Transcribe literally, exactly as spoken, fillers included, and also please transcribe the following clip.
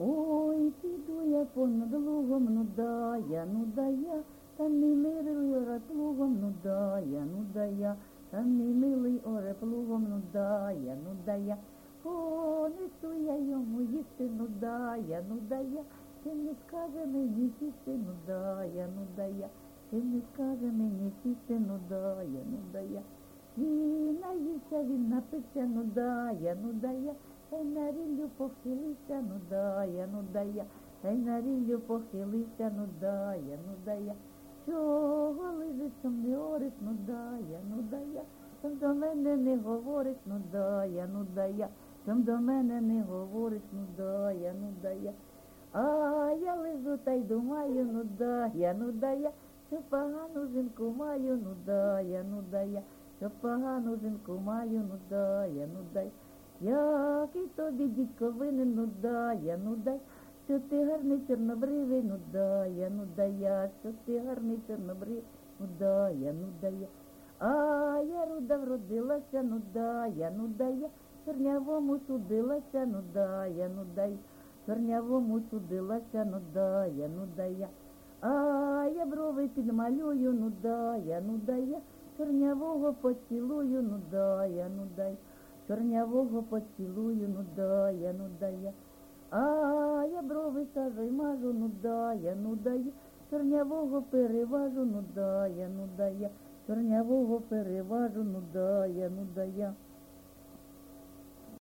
Ой, піду я понад лугом, ну да я, ну да я, та мій милий оре плугом, ну да я, ну да я, та мій милий оре плугом, ну да я, ну да я, понесу я йому їсти, ну да я, ну да я, чи не скаже мені сісти, ну да я, ну да я, чи не скаже мені сісти, ну да я, ну да я, і наївся він напився, ну да я, ну да я, та й на ріллю похилився, ну да я, ну да я, та й на ріллю похилився, ну да я, ну да я, чого лежиш, сам не ориш, ну да я, ну да я, сам до мене не говориш, ну да я, ну да я, сам до мене не говориш, ну да я, ну да я, а я лежу та й думаю, ну да я, ну да я, що погану жінку маю, ну да я, ну да я, що погану жінку маю, ну да я, ну да я, який тобі дідько винен, ну да я, ну да я, що ти гарний чорнобривий, ну да я, ну да я, що ти гарний чорнобривий, ну да я, ну да я, а я руда вродилася, ну да я, ну да я, чорнявому судилася, ну да я, ну да я, чорнявому судилася, ну да я, ну да я, а я брови підмалюю, ну да я, ну да я, чорнявого поцілую, ну да я, ну да я, чорнявого поцілую, ну да я, ну да я, а я брови сажу й мажу, ну да я, ну да я, чорнявого переважу, ну да я, ну да я, чорнявого переважу, ну да я, ну да я.